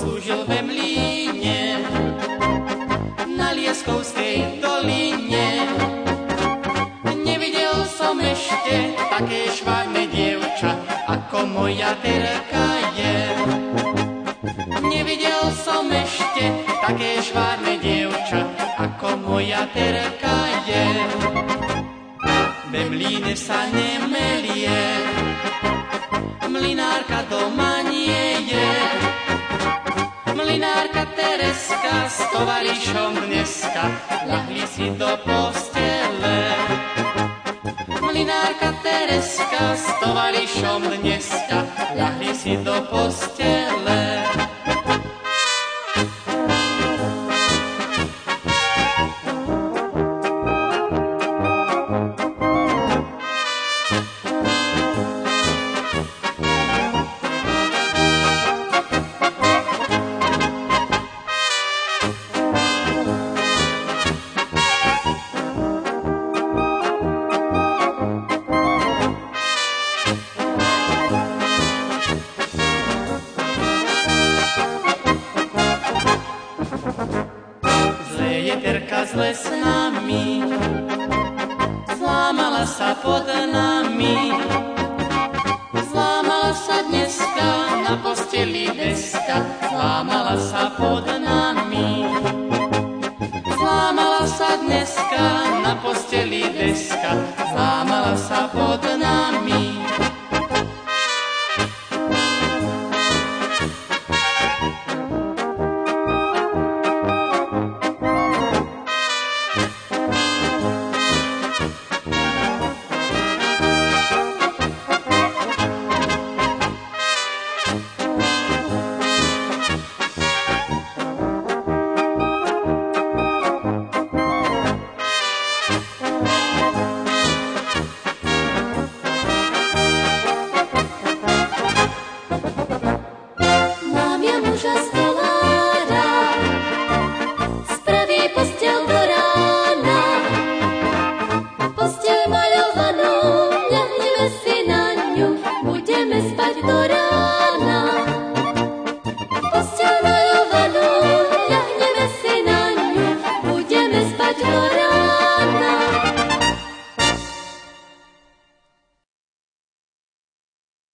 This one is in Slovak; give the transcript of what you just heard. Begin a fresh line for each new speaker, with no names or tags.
slúžil ve mlíne na Lieskovskej doline. Nevidel som ešte také švágne dievča, ako moja Terka je. Nevidel som ešte také švárne dievča, ako moja Terka je. Ve mlíne sa nemelie, mlynárka doma nie je. Mlynárka Tereska s tovarišom dneska ľahli si do postele. Mlynárka Tereska s tovarišom dneska ľahli si do postele. Zle s nami, zlámala sa pod nami, zlámala sa dneska na posteli deska, zlámala sa pod nami, zlámala sa dneska na posteli deska, zlámala sa pod nami.